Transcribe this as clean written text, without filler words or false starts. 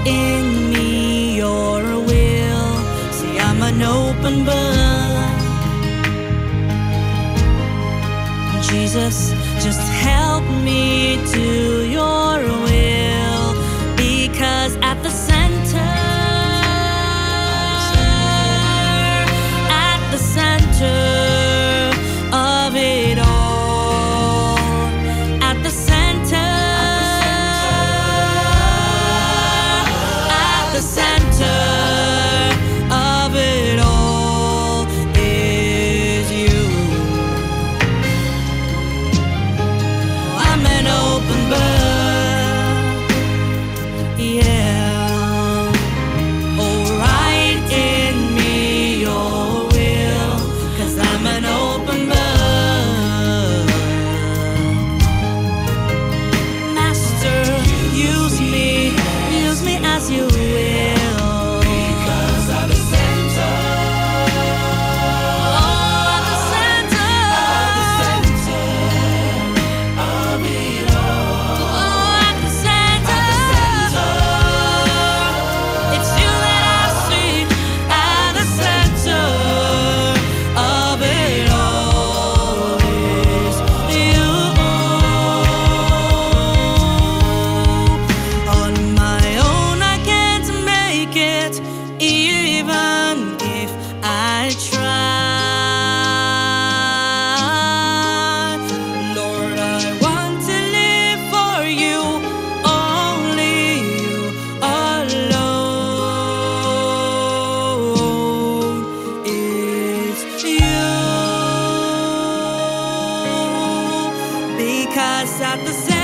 in me your will. See, I'm an open book. Jesus, just help me do your will, because at the center of it all, at the center of it all is you. I'm an open book, yeah. Oh, write in me your will, 'cause I'm an open book. Master, use me as you will. Because at the center, Oh, at the center of it all, Oh, at the center, it's you that I see. At the center of it all is you. On my own I can't make it, even if I try. Lord, I want to live for you, only you alone. It's you, because at the center